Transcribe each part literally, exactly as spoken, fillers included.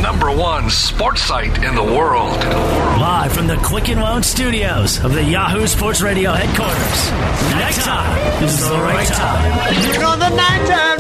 number one sports site in the world. Live from the Quicken Loan Studios of the Yahoo Sports Radio headquarters. Nighttime is the right time. You know the nighttime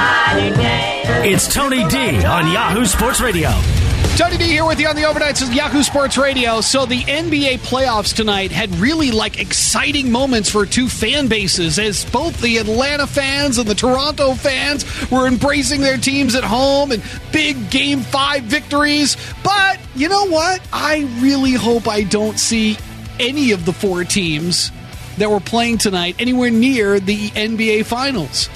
now. It's Tony D on Yahoo Sports Radio. Tony D here with you on the Overnights of Yahoo Sports Radio. So the N B A playoffs tonight had really like exciting moments for two fan bases as both the Atlanta fans and the Toronto fans were embracing their teams at home and big game five victories. But you know what? I really hope I don't see any of the four teams that were playing tonight anywhere near the N B A finals.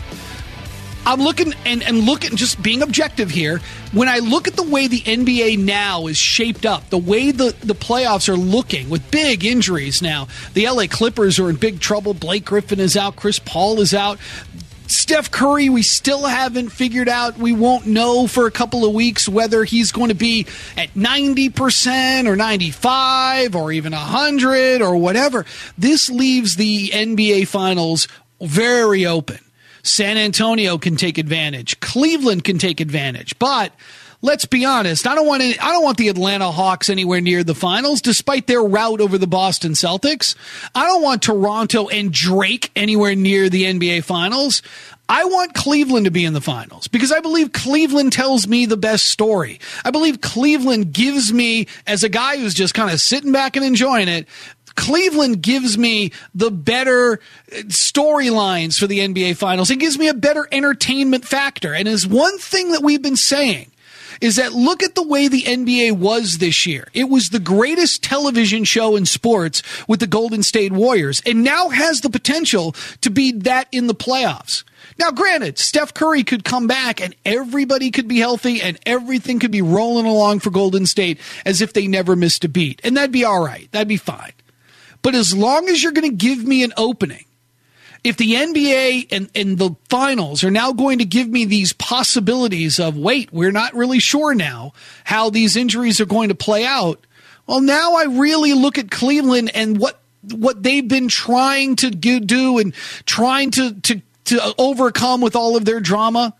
I'm looking and, and looking, just being objective here. When I look at the way the N B A now is shaped up, the way the, the playoffs are looking with big injuries now, the L A Clippers are in big trouble. Blake Griffin is out. Chris Paul is out. Steph Curry, we still haven't figured out. We won't know for a couple of weeks whether he's going to be at ninety percent or ninety-five or even one hundred or whatever. This leaves the N B A finals very open. San Antonio can take advantage. Cleveland can take advantage. But let's be honest, I don't want any, I don't want the Atlanta Hawks anywhere near the finals, despite their rout over the Boston Celtics. I don't want Toronto and Drake anywhere near the N B A finals. I want Cleveland to be in the finals because I believe Cleveland tells me the best story. I believe Cleveland gives me, as a guy who's just kind of sitting back and enjoying it, Cleveland gives me the better storylines for the N B A finals. It gives me a better entertainment factor. And is one thing that we've been saying is that look at the way the N B A was this year. It was the greatest television show in sports with the Golden State Warriors and now has the potential to be that in the playoffs. Now, granted, Steph Curry could come back and everybody could be healthy and everything could be rolling along for Golden State as if they never missed a beat. And that'd be all right. That'd be fine. But as long as you're going to give me an opening, if the N B A and, and the finals are now going to give me these possibilities of, wait, we're not really sure now how these injuries are going to play out, well, now I really look at Cleveland and what what they've been trying to do and trying to, to, to overcome with all of their drama.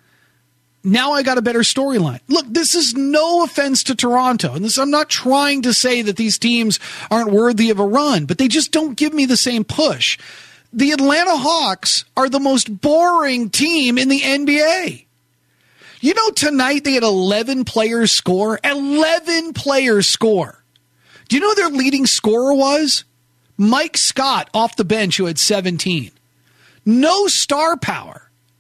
Now I got a better storyline. Look, this is no offense to Toronto. And this, I'm not trying to say that these teams aren't worthy of a run, but they just don't give me the same push. The Atlanta Hawks are the most boring team in the N B A. You know, tonight they had eleven players score. eleven players score. Do you know who their leading scorer was? Mike Scott off the bench, who had seventeen. No star power.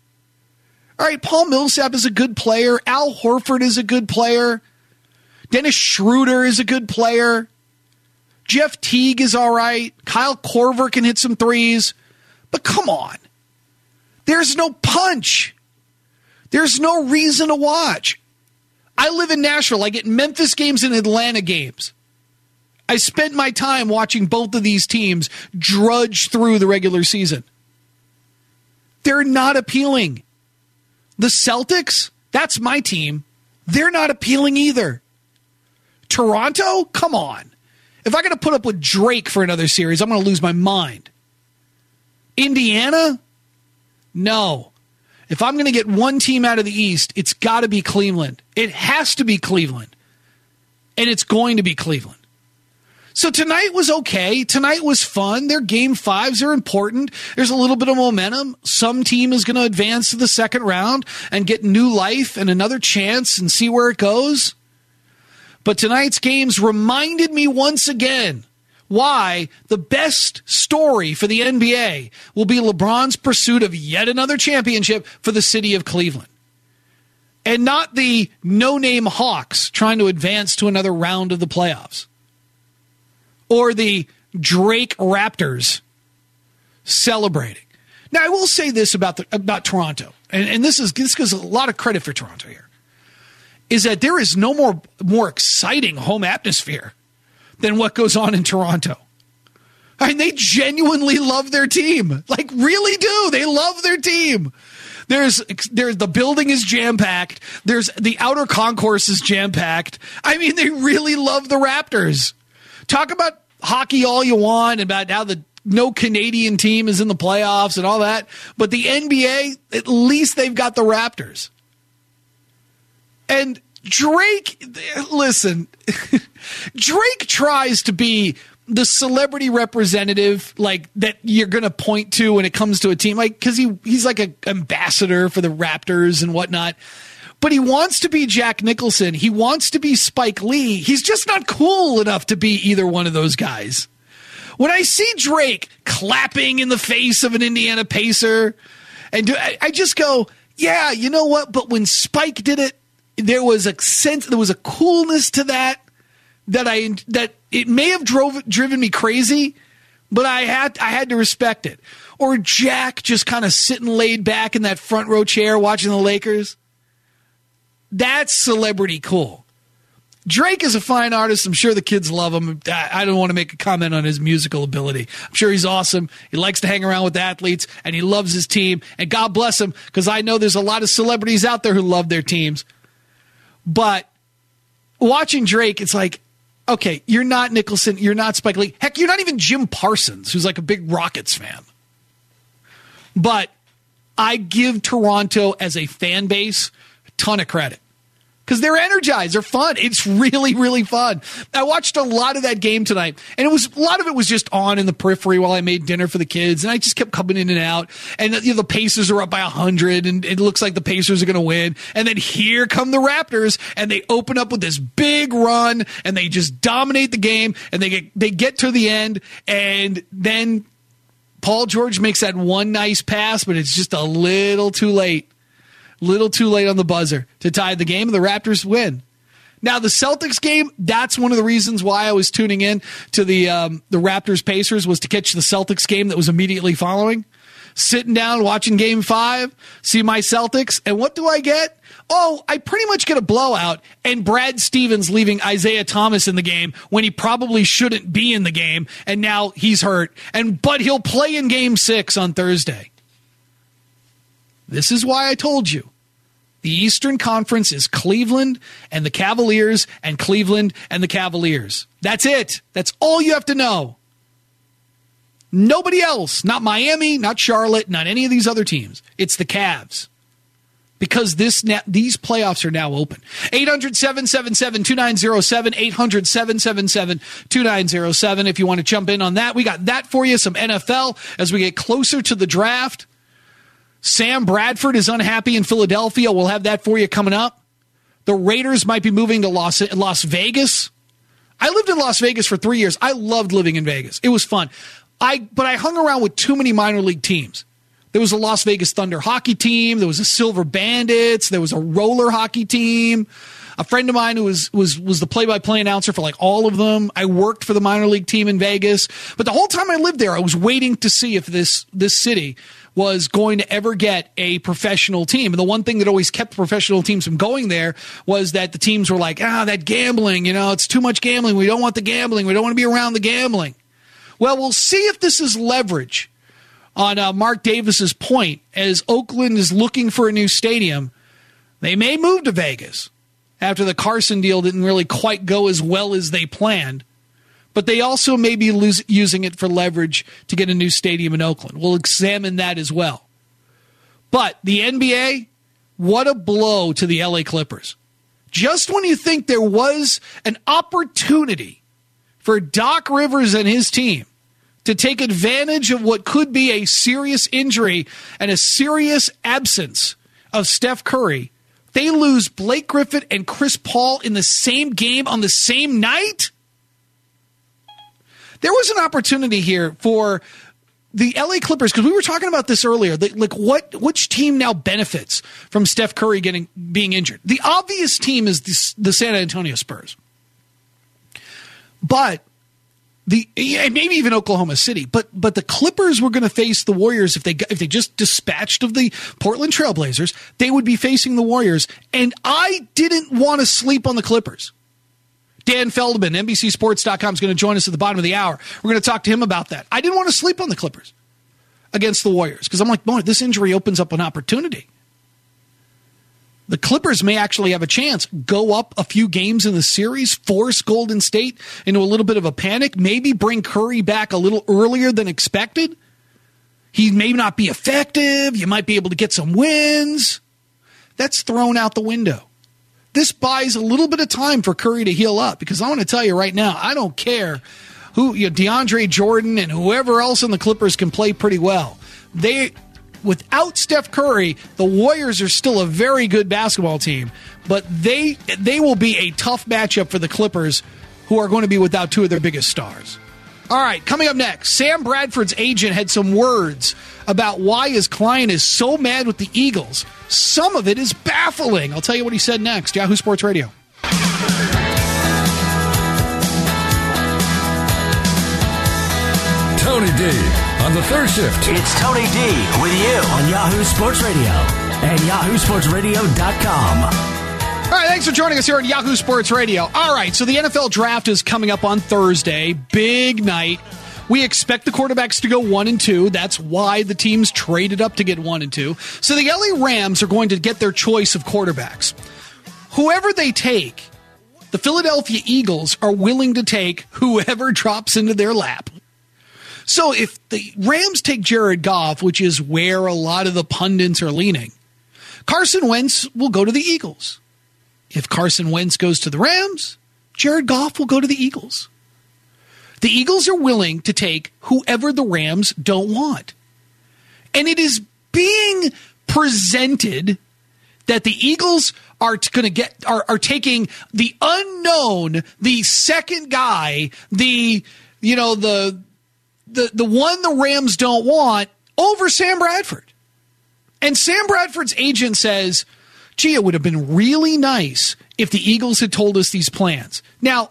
All right, Paul Millsap is a good player. Al Horford is a good player. Dennis Schroeder is a good player. Jeff Teague is all right. Kyle Korver can hit some threes. But come on. There's no punch. There's no reason to watch. I live in Nashville. I get Memphis games and Atlanta games. I spent my time watching both of these teams drudge through the regular season. They're not appealing. The Celtics, that's my team. They're not appealing either. Toronto, come on. If I got to put up with Drake for another series, I'm going to lose my mind. Indiana, no. If I'm going to get one team out of the East, it's got to be Cleveland. It has to be Cleveland. And it's going to be Cleveland. So tonight was okay. Tonight was fun. Their game fives are important. There's a little bit of momentum. Some team is going to advance to the second round and get new life and another chance and see where it goes. But tonight's games reminded me once again why the best story for the N B A will be LeBron's pursuit of yet another championship for the city of Cleveland. And not the no-name Hawks trying to advance to another round of the playoffs. Or the Drake Raptors celebrating. Now, I will say this about the, about Toronto, and, and this is this gives a lot of credit for Toronto here, is that there is no more, more exciting home atmosphere than what goes on in Toronto. I mean, they genuinely love their team. Like, really do. They love their team. There's, there's the building is jam-packed. There's the outer concourse is jam-packed. I mean, they really love the Raptors. Talk about hockey all you want, about how the no Canadian team is in the playoffs and all that. But the N B A, at least they've got the Raptors. And Drake, listen, Drake tries to be the celebrity representative, like, that you're going to point to when it comes to a team, like, because he, he's like an ambassador for the Raptors and whatnot. But he wants to be Jack Nicholson. He wants to be Spike Lee. He's just not cool enough to be either one of those guys. When I see Drake clapping in the face of an Indiana Pacer, and do, I, I just go, yeah, you know what? But when Spike did it, there was a sense, there was a coolness to that that I that it may have drove driven me crazy, but I had I had to respect it. Or Jack just kind of sitting laid back in that front row chair watching the Lakers. That's celebrity cool. Drake is a fine artist. I'm sure the kids love him. I don't want to make a comment on his musical ability. I'm sure he's awesome. He likes to hang around with athletes, and he loves his team. And God bless him, because I know there's a lot of celebrities out there who love their teams. But watching Drake, it's like, okay, you're not Nicholson. You're not Spike Lee. Heck, you're not even Jim Parsons, who's like a big Rockets fan. But I give Toronto as a fan base a ton of credit. Because they're energized. They're fun. It's really, really fun. I watched a lot of that game tonight, and it was a lot of it was just on in the periphery while I made dinner for the kids, and I just kept coming in and out. And you know, the Pacers are up by one hundred, and it looks like the Pacers are going to win. And then here come the Raptors, and they open up with this big run, and they just dominate the game, and they get they get to the end, and then Paul George makes that one nice pass, but it's just a little too late. Little too late on the buzzer to tie the game, and the Raptors win. Now, the Celtics game, that's one of the reasons why I was tuning in to the um, the Raptors-Pacers, was to catch the Celtics game that was immediately following. Sitting down, watching game five, see my Celtics, and what do I get? Oh, I pretty much get a blowout, and Brad Stevens leaving Isaiah Thomas in the game when he probably shouldn't be in the game, and now he's hurt. And but he'll play in game six on Thursday. This is why I told you. The Eastern Conference is Cleveland and the Cavaliers, and Cleveland and the Cavaliers. That's it. That's all you have to know. Nobody else. Not Miami, not Charlotte, not any of these other teams. It's the Cavs. Because this these playoffs are now open. eight hundred, seven seven seven, two nine zero seven, eight hundred, seven seven seven, two nine zero seven. If you want to jump in on that, we got that for you. Some N F L as we get closer to the draft. Sam Bradford is unhappy in Philadelphia. We'll have that for you coming up. The Raiders might be moving to Las, Las Vegas. I lived in Las Vegas for three years. I loved living in Vegas. It was fun. I But I hung around with too many minor league teams. There was a Las Vegas Thunder hockey team. There was a Silver Bandits. There was a roller hockey team. A friend of mine who was, was, was the play-by-play announcer for like all of them. I worked for the minor league team in Vegas. But the whole time I lived there, I was waiting to see if this this city was going to ever get a professional team. And the one thing that always kept professional teams from going there was that the teams were like, ah, that gambling, you know, it's too much gambling. We don't want the gambling. We don't want to be around the gambling. Well, we'll see if this is leverage on uh, Mark Davis's point. As Oakland is looking for a new stadium, they may move to Vegas after the Carson deal didn't really quite go as well as they planned. But they also may be lose, using it for leverage to get a new stadium in Oakland. We'll examine that as well. But the N B A, what a blow to the L A Clippers. Just when you think there was an opportunity for Doc Rivers and his team to take advantage of what could be a serious injury and a serious absence of Steph Curry, they lose Blake Griffin and Chris Paul in the same game on the same night? There was an opportunity here for the L A Clippers, because we were talking about this earlier. Like, what which team now benefits from Steph Curry getting being injured? The obvious team is the, the San Antonio Spurs, but the maybe even Oklahoma City. But but the Clippers were going to face the Warriors if they if they just dispatched of the Portland Trailblazers. They would be facing the Warriors, and I didn't want to sleep on the Clippers. Dan Feldman, N B C Sports dot com, is going to join us at the bottom of the hour. We're going to talk to him about that. I didn't want to sleep on the Clippers against the Warriors because I'm like, boy, this injury opens up an opportunity. The Clippers may actually have a chance, go up a few games in the series, force Golden State into a little bit of a panic, maybe bring Curry back a little earlier than expected. He may not be effective. You might be able to get some wins. That's thrown out the window. this buys a little bit of time for Curry to heal up, because I want to tell you right now, I don't care who, you know, DeAndre Jordan and whoever else in the Clippers can play pretty well. They, without Steph Curry, the Warriors are still a very good basketball team, but they they will be a tough matchup for the Clippers, who are going to be without two of their biggest stars. All right, coming up next, Sam Bradford's agent had some words about why his client is so mad with the Eagles. Some of it is baffling. I'll tell you what he said next. Yahoo Sports Radio. Tony D on the third shift. It's Tony D with you on Yahoo Sports Radio and yahoo sports radio dot com. All right, thanks for joining us here on Yahoo Sports Radio. All right, so the N F L draft is coming up on Thursday. Big night. We expect the quarterbacks to go one and two. That's why the teams traded up to get one and two. So the L A Rams are going to get their choice of quarterbacks. Whoever they take, the Philadelphia Eagles are willing to take whoever drops into their lap. So if the Rams take Jared Goff, which is where a lot of the pundits are leaning, Carson Wentz will go to the Eagles. If Carson Wentz goes to the Rams, Jared Goff will go to the Eagles. The Eagles are willing to take whoever the Rams don't want. And it is being presented that the Eagles are going to get are, are taking the unknown, the second guy, the you know the the the one the Rams don't want over Sam Bradford. And Sam Bradford's agent says, gee, it would have been really nice if the Eagles had told us these plans. Now,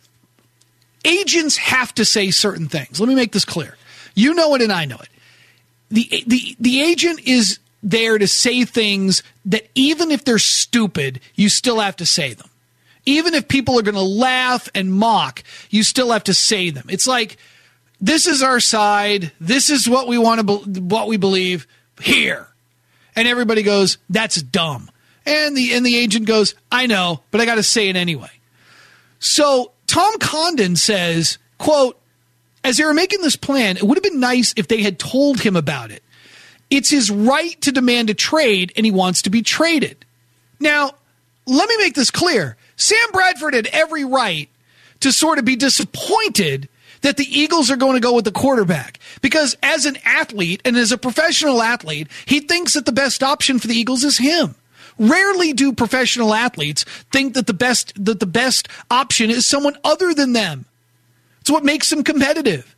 agents have to say certain things. Let me make this clear. You know it and I know it. The, the, the agent is there to say things that even if they're stupid, you still have to say them. Even if people are going to laugh and mock, you still have to say them. It's like, this is our side. This is what we want to, be- what we believe here. And everybody goes, that's dumb. And the and the agent goes, I know, but I got to say it anyway. So Tom Condon says, quote, as they were making this plan, it would have been nice if they had told him about it. It's his right to demand a trade, and he wants to be traded. Now, let me make this clear. Sam Bradford had every right to sort of be disappointed that the Eagles are going to go with the quarterback. Because as an athlete and as a professional athlete, he thinks that the best option for the Eagles is him. Rarely do professional athletes think that the best that the best option is someone other than them. It's what makes them competitive.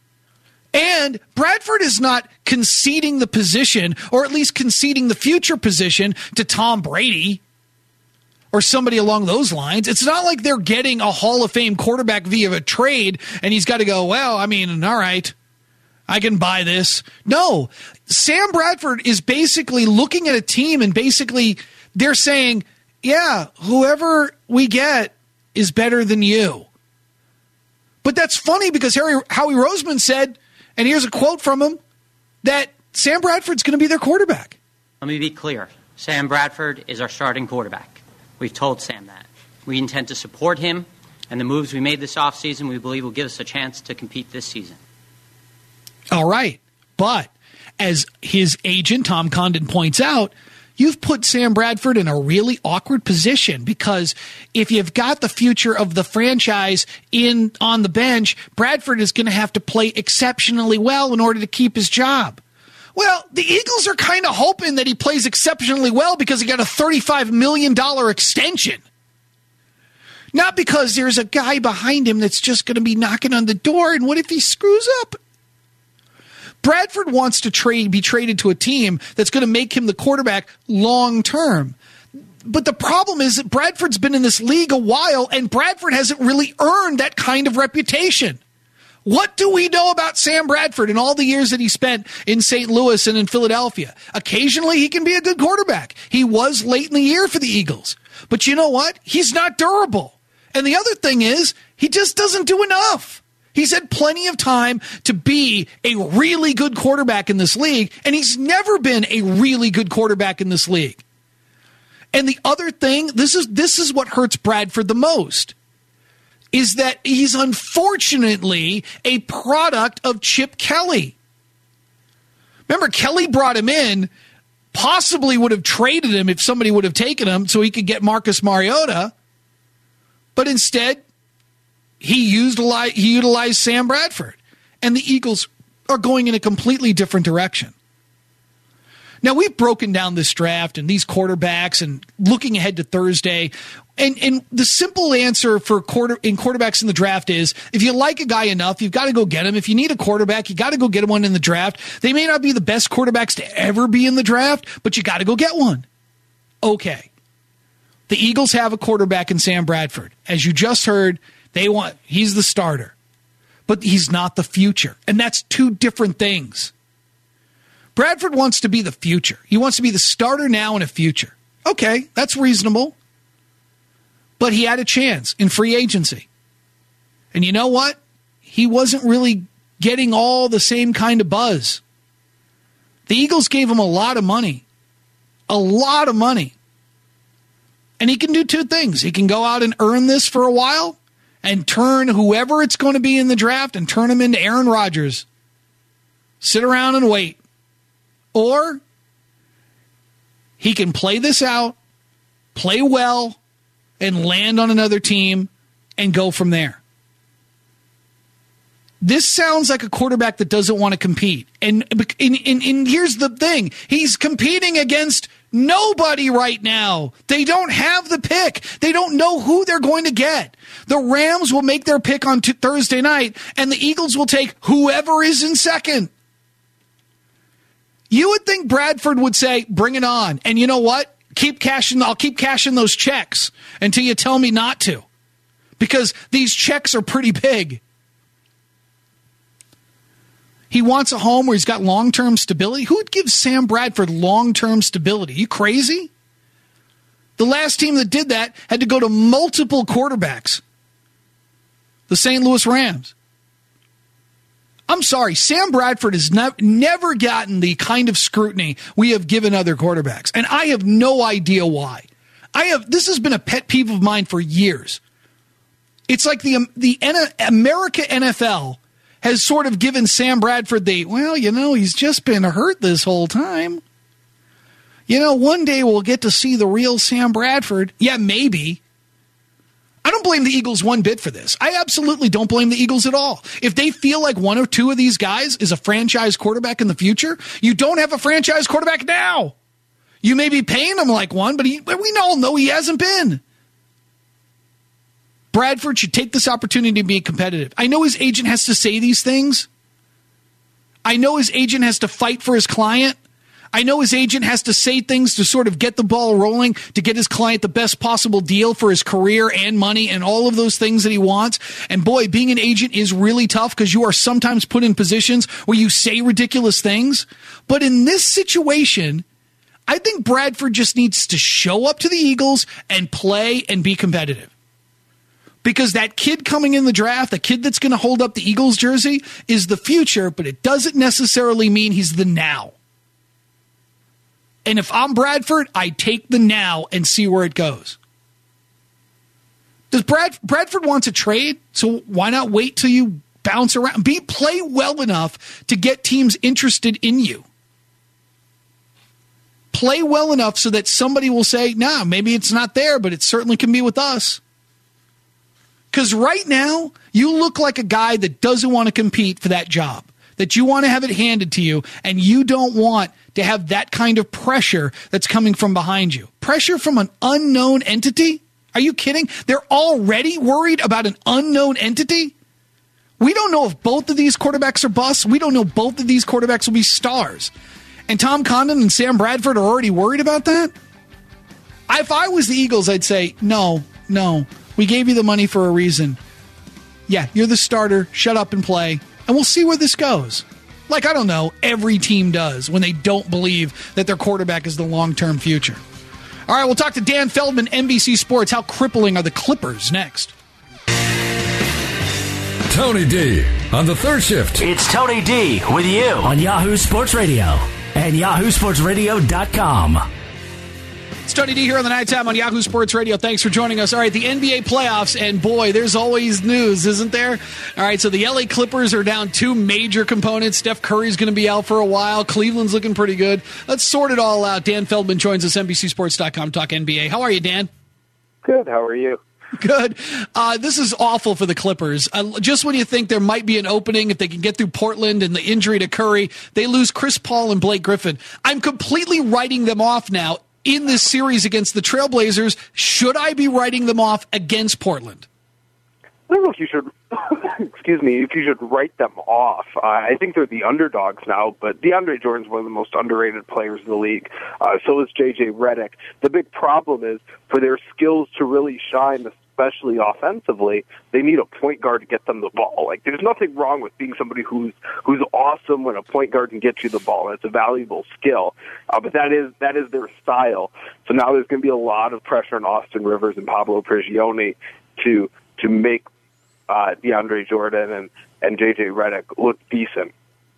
And Bradford is not conceding the position, or at least conceding the future position, to Tom Brady or somebody along those lines. It's not like they're getting a Hall of Fame quarterback via a trade, and he's got to go, well, I mean, all right, I can buy this. No, Sam Bradford is basically looking at a team, and basically they're saying, yeah, whoever we get is better than you. But that's funny because Harry, Howie Roseman said, and here's a quote from him, that Sam Bradford's going to be their quarterback. Let me be clear. Sam Bradford is our starting quarterback. We've told Sam that. We intend to support him, and the moves we made this offseason we believe will give us a chance to compete this season. All right. But as his agent, Tom Condon, points out, you've put Sam Bradford in a really awkward position, because if you've got the future of the franchise in on the bench, Bradford is going to have to play exceptionally well in order to keep his job. Well, the Eagles are kind of hoping that he plays exceptionally well because he got a thirty-five million dollars extension. Not because there's a guy behind him that's just going to be knocking on the door, and what if he screws up? Bradford wants to trade, be traded to a team that's going to make him the quarterback long term. But the problem is that Bradford's been in this league a while, and Bradford hasn't really earned that kind of reputation. What do we know about Sam Bradford in all the years that he spent in Saint Louis and in Philadelphia? Occasionally, he can be a good quarterback. He was late in the year for the Eagles. But you know what? He's not durable. And the other thing is, he just doesn't do enough. He's had plenty of time to be a really good quarterback in this league, and he's never been a really good quarterback in this league. And the other thing, this is this is what hurts Bradford the most, is that he's unfortunately a product of Chip Kelly. Remember, Kelly brought him in possibly would have traded him if somebody would have taken him so he could get Marcus Mariota. But instead, he used he utilized Sam Bradford. And the Eagles are going in a completely different direction. Now, we've broken down this draft and these quarterbacks and looking ahead to Thursday. And, and the simple answer for quarter in quarterbacks in the draft is if you like a guy enough, you've got to go get him. If you need a quarterback, you got to go get one in the draft. They may not be the best quarterbacks to ever be in the draft, but you got to go get one. Okay. The Eagles have a quarterback in Sam Bradford. As you just heard, they want he's the starter. But he's not the future. And that's two different things. Bradford wants to be the future. He wants to be the starter now and a future. Okay, that's reasonable. But he had a chance in free agency. And you know what? He wasn't really getting all the same kind of buzz. The Eagles gave him a lot of money. A lot of money. And he can do two things. He can go out and earn this for a while and turn whoever it's going to be in the draft and turn him into Aaron Rodgers. Sit around and wait. Or he can play this out, play well, and land on another team and go from there. This sounds like a quarterback that doesn't want to compete. And, and, and, and here's the thing. He's competing against nobody right now. They don't have the pick. They don't know who they're going to get. The Rams will make their pick on t- Thursday night, and the Eagles will take whoever is in second. You would think Bradford would say, bring it on. And you know what? Keep cashing. I'll keep cashing those checks until you tell me not to. Because these checks are pretty big. He wants a home where he's got long-term stability. Who would give Sam Bradford long-term stability? You crazy? The last team that did that had to go to multiple quarterbacks. The Saint Louis Rams. I'm sorry, Sam Bradford has ne- never gotten the kind of scrutiny we have given other quarterbacks. And I have no idea why. I have. This has been a pet peeve of mine for years. It's like the, the N- America N F L has sort of given Sam Bradford the, well, you know, he's just been hurt this whole time. You know, one day we'll get to see the real Sam Bradford. Yeah, maybe. I don't blame the Eagles one bit for this. I absolutely don't blame the Eagles at all. If they feel like one or two of these guys is a franchise quarterback in the future, you don't have a franchise quarterback now. You may be paying him like one, but he, we all know he hasn't been. Bradford should take this opportunity to be competitive. I know his agent has to say these things. I know his agent has to fight for his client. I know his agent has to say things to sort of get the ball rolling, to get his client the best possible deal for his career and money and all of those things that he wants. And boy, being an agent is really tough because you are sometimes put in positions where you say ridiculous things. But in this situation, I think Bradford just needs to show up to the Eagles and play and be competitive. Because that kid coming in the draft, the kid that's going to hold up the Eagles jersey, is the future, but it doesn't necessarily mean he's the now. And if I'm Bradford, I take the now and see where it goes. Does Brad, Bradford wants a trade? So why not wait till you bounce around? Be play well enough to get teams interested in you. Play well enough so that somebody will say, nah, maybe it's not there, but it certainly can be with us. Because right now, you look like a guy that doesn't want to compete for that job, that you want to have it handed to you, and you don't want to have that kind of pressure that's coming from behind you. Pressure from an unknown entity? Are you kidding? They're already worried about an unknown entity? We don't know if both of these quarterbacks are busts. We don't know both of these quarterbacks will be stars. And Tom Condon and Sam Bradford are already worried about that? If I was the Eagles, I'd say, no, no. We gave you the money for a reason. Yeah, you're the starter. Shut up and play. And we'll see where this goes. Like, I don't know, every team does when they don't believe that their quarterback is the long-term future. All right, we'll talk to Dan Feldman, N B C Sports. How crippling are the Clippers next? Tony D on the third shift. It's Tony D with you on Yahoo Sports Radio and yahoo sports radio dot com. It's Tony D here on the Nighttime on Yahoo Sports Radio. Thanks for joining us. All right, the N B A playoffs, and boy, there's always news, isn't there? All right, so the L A Clippers are down two major components. Steph Curry's going to be out for a while. Cleveland's looking pretty good. Let's sort it all out. Dan Feldman joins us, N B C Sports dot com, talk N B A. How are you, Dan? Good. How are you? Good. Uh, this is awful for the Clippers. Uh, just when you think there might be an opening, if they can get through Portland and the injury to Curry, they lose Chris Paul and Blake Griffin. I'm completely writing them off now in this series against the Trailblazers. Should I be writing them off against Portland? I don't know if you should, excuse me, if you should write them off. Uh, I think they're the underdogs now, but DeAndre Jordan's one of the most underrated players in the league. Uh, so is J J Redick. The big problem is for their skills to really shine, especially offensively, they need a point guard to get them the ball. Like, there's nothing wrong with being somebody who's who's awesome when a point guard can get you the ball. It's a valuable skill, uh, but that is that is their style. So now there's going to be a lot of pressure on Austin Rivers and Pablo Prigioni to to make uh, DeAndre Jordan and and J J Redick look decent.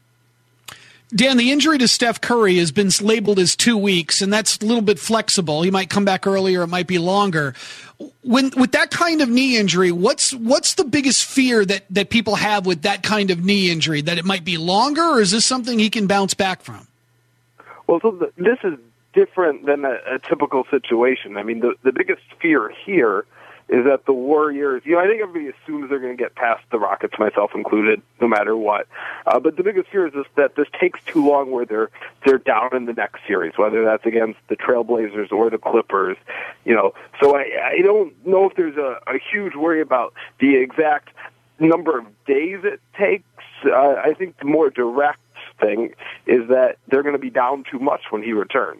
Dan, the injury to Steph Curry has been labeled as two weeks, and that's a little bit flexible. He might come back earlier, it might be longer. When with that kind of knee injury, what's what's the biggest fear that, that people have with that kind of knee injury? That it might be longer, or is this something he can bounce back from? Well, so the, this is different than a, a typical situation. I mean, the, the biggest fear here is that the Warriors, you know, I think everybody assumes they're going to get past the Rockets, myself included, no matter what. Uh, but the biggest fear is just that this takes too long where they're they're down in the next series, whether that's against the Trailblazers or the Clippers. You know, so I, I don't know if there's a, a huge worry about the exact number of days it takes. Uh, I think the more direct thing is that they're going to be down too much when he returns.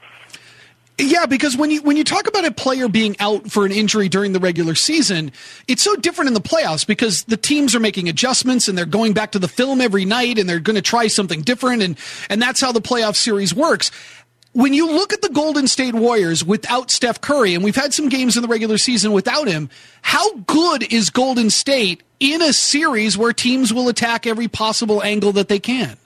Yeah, because when you when you talk about a player being out for an injury during the regular season, it's so different in the playoffs because the teams are making adjustments and they're going back to the film every night and they're going to try something different, and, and that's how the playoff series works. When you look at the Golden State Warriors without Steph Curry, and we've had some games in the regular season without him, how good is Golden State in a series where teams will attack every possible angle that they can?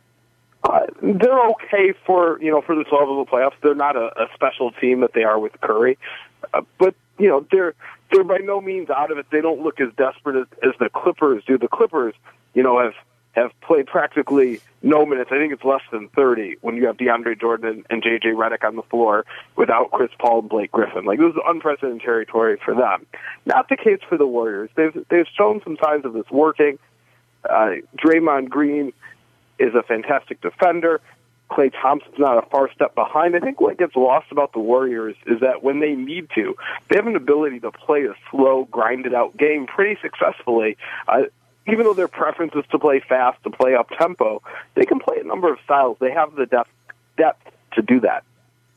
Uh, they're okay for, you know, for this level of the playoffs. They're not a, a special team that they are with Curry. Uh, but, you know, they're they're by no means out of it. They don't look as desperate as, as the Clippers do. The Clippers, you know, have have played practically no minutes. I think it's less than thirty when you have DeAndre Jordan and J J Redick on the floor without Chris Paul and Blake Griffin. Like, this is unprecedented territory for them. Not the case for the Warriors. They've, they've shown some signs of this working. Uh, Draymond Green is a fantastic defender. Klay Thompson's not a far step behind. I think what gets lost about the Warriors is that when they need to, they have an ability to play a slow, grinded-out game pretty successfully. Uh, even though their preference is to play fast, to play up-tempo, they can play a number of styles. They have the depth, depth to do that.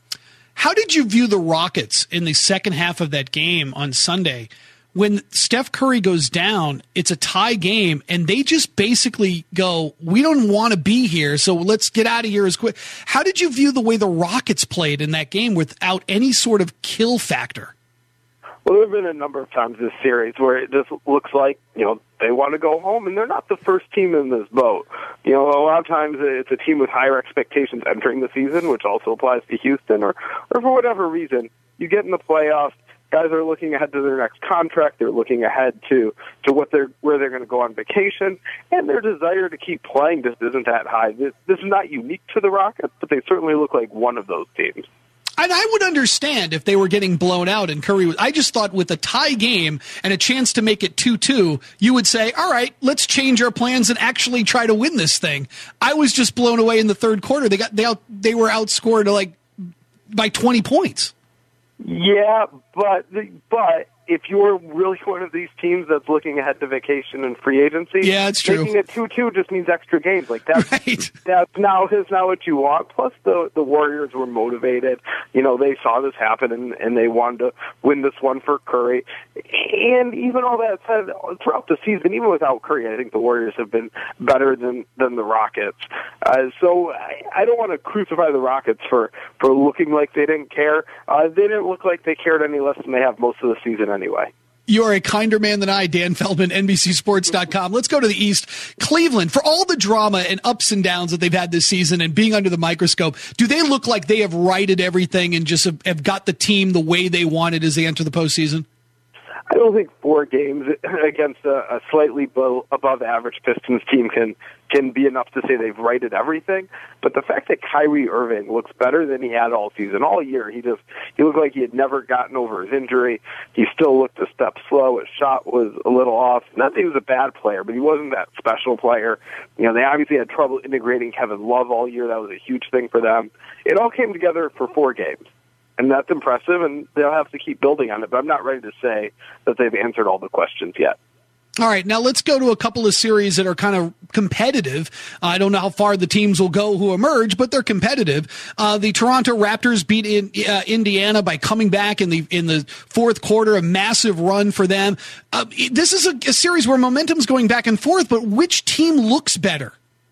How did you view the Rockets in the second half of that game on Sunday? When Steph Curry goes down, it's a tie game, and they just basically go, we don't want to be here, so let's get out of here as quick. How did you view the way the Rockets played in that game without any sort of kill factor? Well, there have been a number of times this series where it just looks like, you know, they want to go home, and they're not the first team in this boat. You know, a lot of times it's a team with higher expectations entering the season, which also applies to Houston, or, or for whatever reason, you get in the playoffs. Guys are looking ahead to their next contract. They're looking ahead to, to what they're where they're going to go on vacation, and their desire to keep playing just isn't that high. This, this is not unique to the Rockets, but they certainly look like one of those teams. And I would understand if they were getting blown out and Curry was. I just thought with a tie game and a chance to make it two two, you would say, all right, let's change our plans and actually try to win this thing. I was just blown away in the third quarter. They got they out, they were outscored like by twenty points. Yeah, but but if you're really one of these teams that's looking ahead to vacation and free agency, yeah, it's true. Making it two two just means extra games. Like that's right. That's now is not what you want. Plus, the the Warriors were motivated. You know, they saw this happen and, and they wanted to win this one for Curry. And even all that said, throughout the season, even without Curry, I think the Warriors have been better than than the Rockets. Uh, so I, I don't want to crucify the Rockets for for looking like they didn't care. Uh, they didn't look like they cared any less than they have most of the season anyway. You are a kinder man than I, Dan Feldman, N B C Sports dot com. Let's go to the East. Cleveland, for all the drama and ups and downs that they've had this season and being under the microscope, do they look like they have righted everything and just have, have got the team the way they wanted as they enter the postseason? I don't think four games against a, a slightly below, above average Pistons team can can be enough to say they've righted everything. But the fact that Kyrie Irving looks better than he had all season, all year, he just he looked like he had never gotten over his injury. He still looked a step slow. His shot was a little off. Not that he was a bad player, but he wasn't that special player. You know, they obviously had trouble integrating Kevin Love all year. That was a huge thing for them. It all came together for four games. And that's impressive, and they'll have to keep building on it. But I'm not ready to say that they've answered all the questions yet. All right, now let's go to a couple of series that are kind of competitive. Uh, I don't know how far the teams will go who emerge, but they're competitive. Uh, the Toronto Raptors beat in, uh, Indiana by coming back in the in the fourth quarter, a massive run for them. Uh, this is a, a series where momentum's going back and forth, but which team looks better?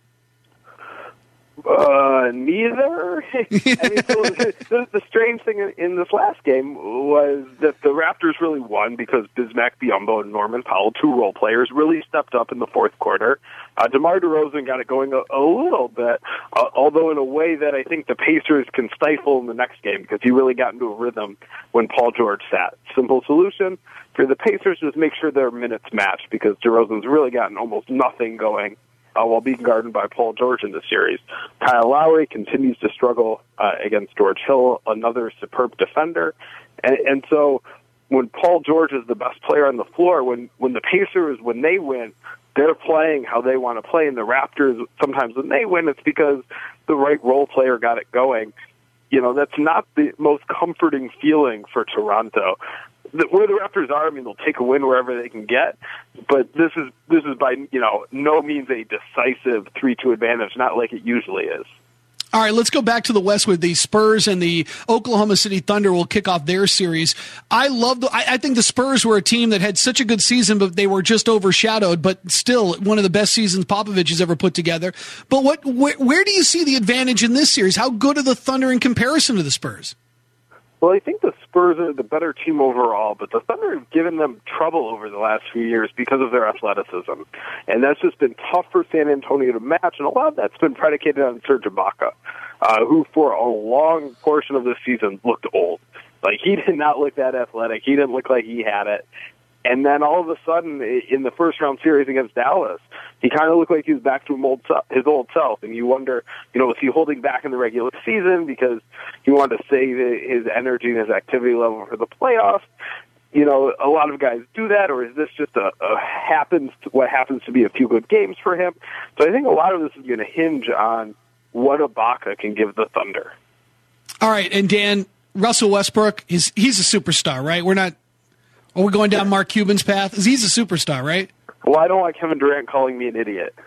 Uh, neither. I mean, so the, the strange thing in, in this last game was that the Raptors really won because Bismack Biyombo and Norman Powell, two role players, really stepped up in the fourth quarter. Uh, DeMar DeRozan got it going a, a little bit, uh, although in a way that I think the Pacers can stifle in the next game because he really got into a rhythm when Paul George sat. Simple solution for the Pacers is make sure their minutes match because DeRozan's really gotten almost nothing going Uh, while being guarded by Paul George in the series. Kyle Lowry continues to struggle uh, against George Hill, another superb defender. And, and so when Paul George is the best player on the floor, when, when the Pacers, when they win, they're playing how they want to play. And the Raptors, sometimes when they win, it's because the right role player got it going. You know, that's not the most comforting feeling for Toronto. Where the Raptors are, I mean, they'll take a win wherever they can get, but this is this is by you know no means a decisive three two advantage, not like it usually is. All right, let's go back to the West with the Spurs and the Oklahoma City Thunder will kick off their series. I love the. I, I think the Spurs were a team that had such a good season, but they were just overshadowed. But still, one of the best seasons Popovich has ever put together. But what? Where, where do you see the advantage in this series? How good are the Thunder in comparison to the Spurs? Well, I think the Spurs are the better team overall, but the Thunder have given them trouble over the last few years because of their athleticism. And that's just been tough for San Antonio to match, and a lot of that's been predicated on Serge Ibaka, uh, who for a long portion of the season looked old. Like, he did not look that athletic. He didn't look like he had it. And then all of a sudden, in the first-round series against Dallas, he kind of looked like he was back to his old, his old self. And you wonder, you know, was he holding back in the regular season because he wanted to save his energy and his activity level for the playoffs? You know, a lot of guys do that, or is this just a, a happens to, what happens to be a few good games for him? So I think a lot of this is going to hinge on what Ibaka can give the Thunder. All right, and Dan, Russell Westbrook, he's, he's a superstar, right? We're not... Are we going down Mark Cuban's path? He's a superstar, right? Well, I don't like Kevin Durant calling me an idiot.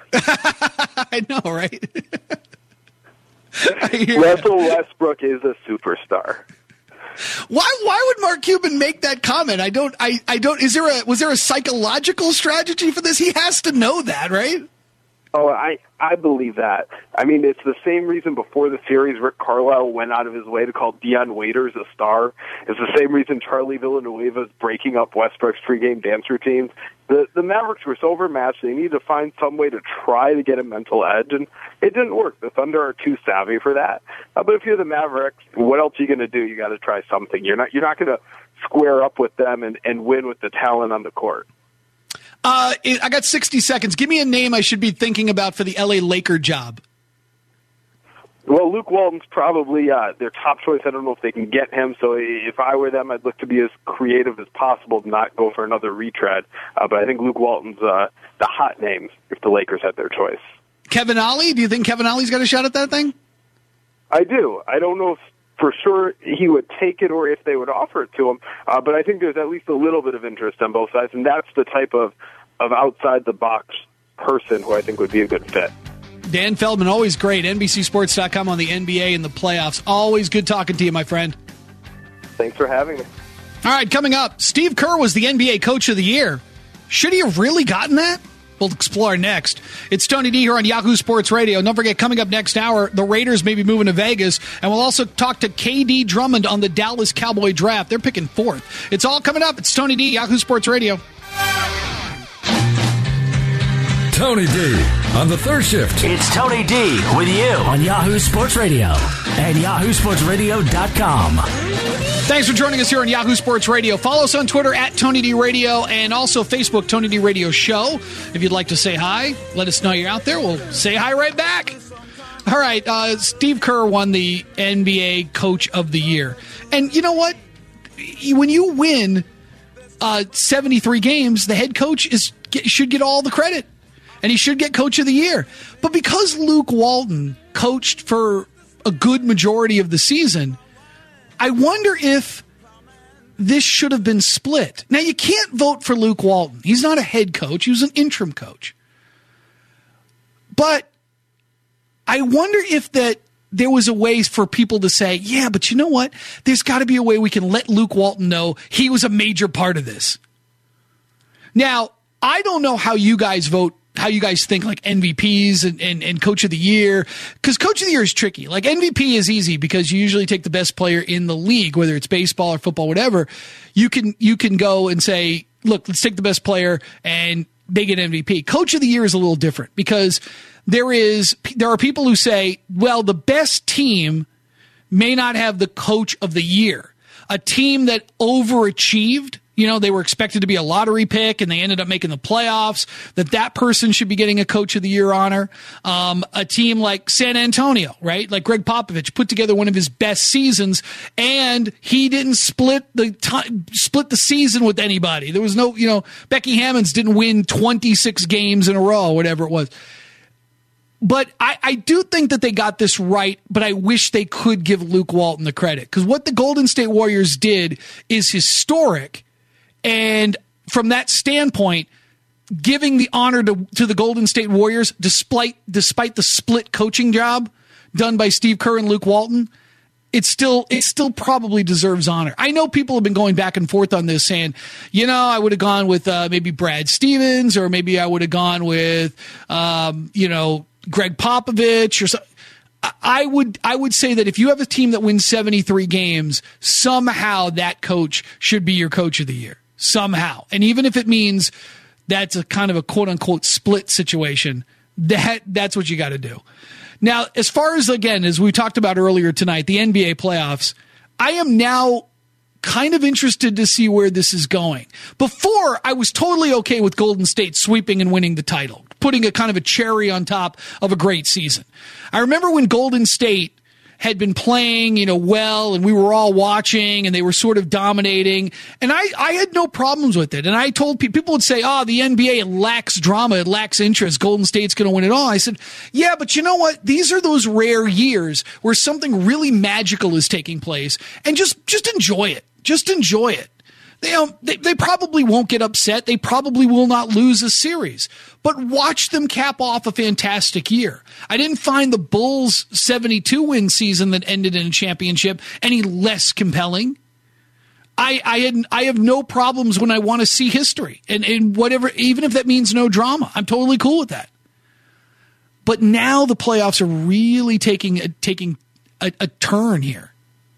I know, right? Russell Westbrook is a superstar. Why? Why would Mark Cuban make that comment? I don't. I. I don't. Is there a? Was there a psychological strategy for this? He has to know that, right? Oh, I, I believe that. I mean, it's the same reason before the series Rick Carlisle went out of his way to call Dion Waiters a star. It's the same reason Charlie Villanueva is breaking up Westbrook's pregame dance routines. The, the Mavericks were so overmatched, they needed to find some way to try to get a mental edge, and it didn't work. The Thunder are too savvy for that. Uh, but if you're the Mavericks, what else are you going to do? You got to try something. You're not, you're not going to square up with them and, and win with the talent on the court. Uh, I got sixty seconds. Give me a name I should be thinking about for the L A Laker job. Well, Luke Walton's probably uh, their top choice. I don't know if they can get him. So if I were them, I'd look to be as creative as possible, not go for another retread. Uh, but I think Luke Walton's uh, the hot name if the Lakers had their choice. Kevin Ollie? Do you think Kevin Ollie's got a shot at that thing? I do. I don't know if for sure he would take it or if they would offer it to him. Uh, but I think there's at least a little bit of interest on both sides, and that's the type of, of outside-the-box person who I think would be a good fit. Dan Feldman, always great. N B C Sports dot com on the N B A and the playoffs. Always good talking to you, my friend. Thanks for having me. All right, coming up, Steve Kerr was the N B A Coach of the Year. Should he have really gotten that? we'll explore next. It's Tony D here on Yahoo Sports Radio. Don't forget, coming up next hour, the Raiders may be moving to Vegas, and we'll also talk to K D Drummond on the Dallas Cowboy draft. They're picking fourth. It's all coming up. It's Tony D, Yahoo Sports Radio. Tony D on the third shift. It's Tony D with you on Yahoo Sports Radio and yahoo sports radio dot com. Thanks for joining us here on Yahoo Sports Radio. Follow us on Twitter at Tony D Radio and also Facebook, Tony D Radio Show. If you'd like to say hi, let us know you're out there. We'll say hi right back. All right, uh, Steve Kerr won the N B A Coach of the Year. And you know what? When you win uh, seventy-three games, the head coach is should get all the credit. And he should get Coach of the Year. But because Luke Walton coached for a good majority of the season, I wonder if this should have been split. Now, you can't vote for Luke Walton. He's not a head coach. He was an interim coach. But I wonder if that there was a way for people to say, yeah, but you know what? There's got to be a way we can let Luke Walton know he was a major part of this. Now, I don't know how you guys vote, how you guys think like M V Ps and, and, and Coach of the Year, because Coach of the Year is tricky. Like M V P is easy because you usually take the best player in the league, whether it's baseball or football, whatever. You can you can go and say, look, let's take the best player and they get M V P. Coach of the Year is a little different because there is there are people who say, well, the best team may not have the Coach of the Year. A team that overachieved, you know, they were expected to be a lottery pick and they ended up making the playoffs, that that person should be getting a Coach of the Year honor. Um, a team like San Antonio, right? Like Greg Popovich put together one of his best seasons and he didn't split the time, split the season with anybody. There was no, you know, Becky Hammonds didn't win twenty-six games in a row, whatever it was. But I, I do think that they got this right, but I wish they could give Luke Walton the credit because what the Golden State Warriors did is historic. And from that standpoint, giving the honor to, to the Golden State Warriors, despite despite the split coaching job done by Steve Kerr and Luke Walton, it still it still probably deserves honor. I know people have been going back and forth on this, saying, you know, I would have gone with uh, maybe Brad Stevens, or maybe I would have gone with, um, you know, Greg Popovich, or something. I would I would say that if you have a team that wins seventy-three games, somehow that coach should be your Coach of the Year. Somehow. And even if it means that's a kind of a quote-unquote split situation, that that's what you got to do. Now, as far as, again, as we talked about earlier tonight, the N B A playoffs, I am now kind of interested to see where this is going. Before, I was totally okay with Golden State sweeping and winning the title, putting a kind of a cherry on top of a great season. I remember when Golden State had been playing, you know, well, and we were all watching, and they were sort of dominating, and I, I had no problems with it. And I told people, people would say, oh, the N B A, it lacks drama, it lacks interest, Golden State's going to win it all. I said, yeah, but you know what? These are those rare years where something really magical is taking place, and just, just enjoy it. Just enjoy it. They, um, they they probably won't get upset. They probably will not lose a series. But watch them cap off a fantastic year. I didn't find the Bulls' seventy-two win season that ended in a championship any less compelling. I I had I have no problems when I want to see history and, and whatever, even if that means no drama. I'm totally cool with that. But now the playoffs are really taking a, taking a, a turn here.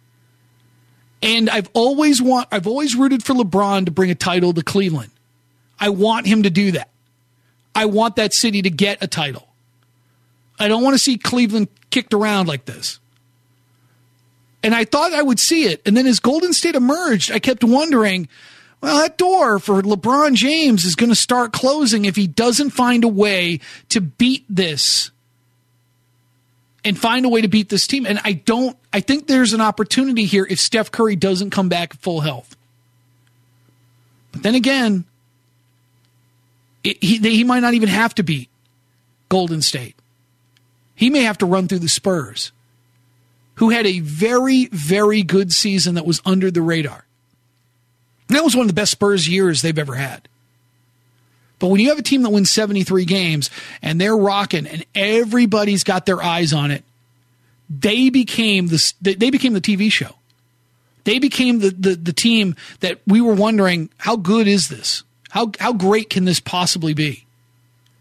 And I've always want I've always rooted for LeBron to bring a title to Cleveland. I want him to do that. I want that city to get a title. I don't want to see Cleveland kicked around like this. And I thought I would see it. And then as Golden State emerged, I kept wondering, well, that door for LeBron James is going to start closing if he doesn't find a way to beat this and find a way to beat this team. And I don't, I think there's an opportunity here if Steph Curry doesn't come back at full health. But then again, it, he, he might not even have to beat Golden State. He may have to run through the Spurs, who had a very, very good season that was under the radar. And that was one of the best Spurs years they've ever had. But when you have a team that wins seventy-three games and they're rocking and everybody's got their eyes on it, they became the they became the T V show. They became the, the, the team that we were wondering, how good is this? How how great can this possibly be?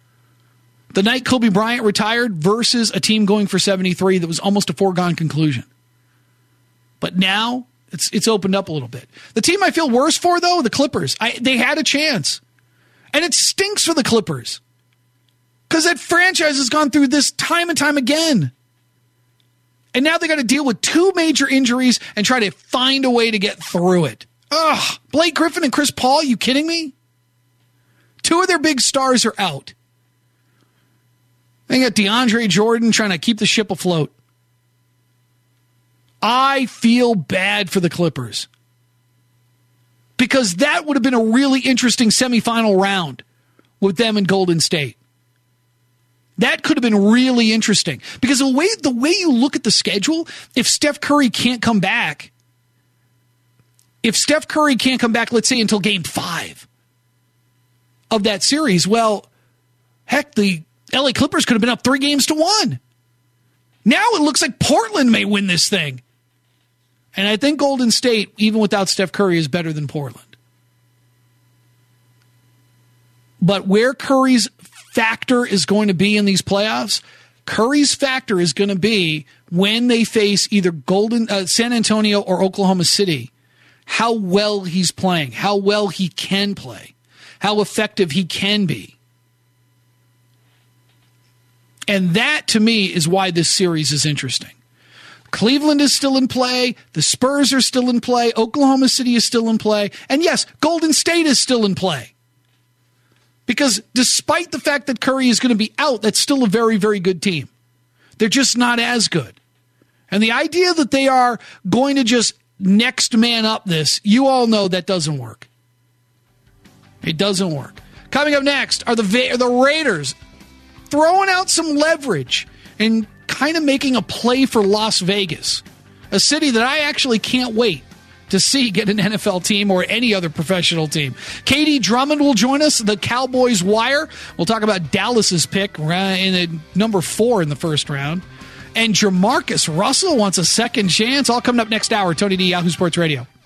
the night Kobe Bryant retired versus a team going for seventy-three that was almost a foregone conclusion. But now it's it's opened up a little bit. The team I feel worse for, though, the Clippers. I, they had a chance. And it stinks for the Clippers. Because that franchise has gone through this time and time again. And now they got to deal with two major injuries and try to find a way to get through it. Ugh. Blake Griffin and Chris Paul, you kidding me? Two of their big stars are out. They got DeAndre Jordan trying to keep the ship afloat. I feel bad for the Clippers. Because that would have been a really interesting semifinal round with them in Golden State. That could have been really interesting. Because the way the way you look at the schedule, if Steph Curry can't come back, if Steph Curry can't come back, let's say until game five of that series, well, heck, the L A Clippers could have been up three games to one. Now it looks like Portland may win this thing. And I think Golden State, even without Steph Curry, is better than Portland. But where Curry's factor is going to be in these playoffs, Curry's factor is going to be when they face either Golden uh, San Antonio or Oklahoma City, how well he's playing, how well he can play, how effective he can be. And that, to me, is why this series is interesting. Cleveland is still in play. The Spurs are still in play. Oklahoma City is still in play. And yes, Golden State is still in play. Because despite the fact that Curry is going to be out, that's still a very, very good team. They're just not as good. And the idea that they are going to just next man up this, you all know that doesn't work. It doesn't work. Coming up next are the Va- the Raiders throwing out some leverage and kind of making a play for Las Vegas, a city that I actually can't wait to see get an N F L team or any other professional team. Katie Drummond will join us, the Cowboys Wire. We'll talk about Dallas's pick in the number four in the first round. And Jamarcus Russell wants a second chance. All coming up next hour. Tony D, Yahoo Sports Radio.